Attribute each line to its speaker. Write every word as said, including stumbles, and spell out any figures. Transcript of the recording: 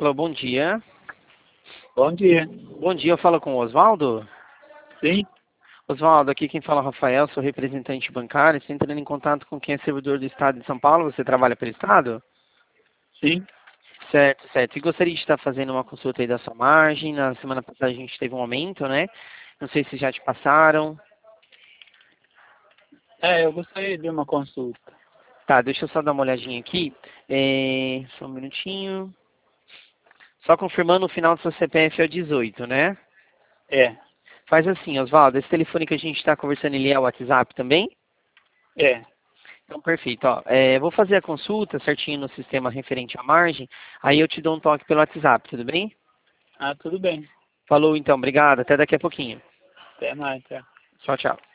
Speaker 1: Alô, bom dia.
Speaker 2: Bom dia.
Speaker 1: Bom dia, eu falo com o Oswaldo?
Speaker 2: Sim,
Speaker 1: Oswaldo, aqui quem fala é o Rafael, sou representante bancário, estou entrando em contato com quem é servidor do Estado de São Paulo, você trabalha pelo Estado?
Speaker 2: sim.
Speaker 1: Certo, certo. E gostaria de estar fazendo uma consulta aí da sua margem, na semana passada a gente teve um aumento, né? Não sei se já te passaram.
Speaker 2: É, eu gostaria de uma consulta.
Speaker 1: Tá, deixa eu só dar uma olhadinha aqui. É... Só um minutinho. Só confirmando o final do seu C P F é o dezoito, né?
Speaker 2: É,
Speaker 1: Faz assim, Oswaldo, esse telefone que a gente está conversando, ele é o WhatsApp também?
Speaker 2: é.
Speaker 1: Então, perfeito. Ó, é, vou fazer a consulta certinho no sistema referente à margem, aí eu te dou um toque pelo WhatsApp, tudo bem?
Speaker 2: Ah, tudo bem.
Speaker 1: Falou então, obrigado, até daqui a pouquinho.
Speaker 2: Até mais, tchau.
Speaker 1: Tchau, tchau.